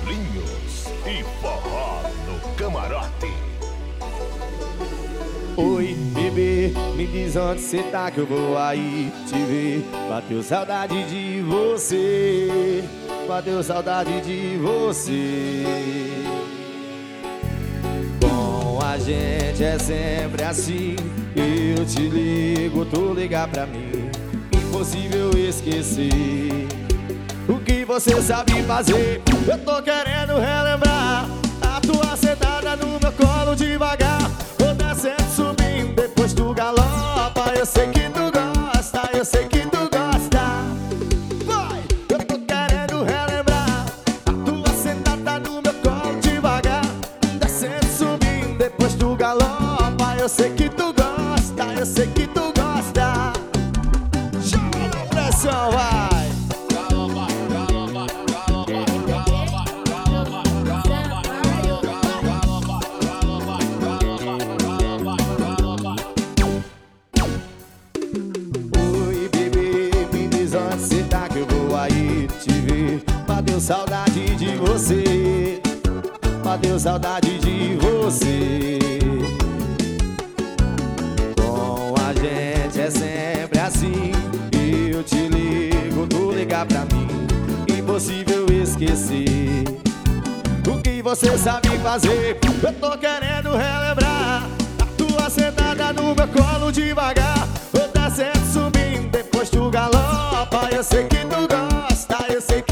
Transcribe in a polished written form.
Carlinhos e forró no camarote. Oi, bebê, me diz onde cê tá que eu vou aí te ver. Bateu saudade de você, bateu saudade de você. Com a gente é sempre assim, eu te ligo, tu liga pra mim. Impossível esquecer o que você sabe fazer. Eu tô querendo relembrar a tua sentada no meu colo devagar. Vou descendo, subindo, depois tu galopa. Eu sei que tu gosta, eu sei que tu gosta. Vai! Eu tô querendo relembrar a tua sentada no meu colo devagar. Descendo, subindo, depois tu galopa. Eu sei que tu gosta, eu sei que tu gosta. Chama a pressão, vai! Cê tá que eu vou aí te ver. Bateu saudade de você, bateu saudade de você. Com a gente é sempre assim, eu te ligo, tu liga pra mim. Impossível esquecer o que você sabe fazer. Eu tô querendo relembrar a tua sentada no meu colo devagar. Vou descendo, subindo, depois tu galopa. Eu sei que tu gosta, eu sei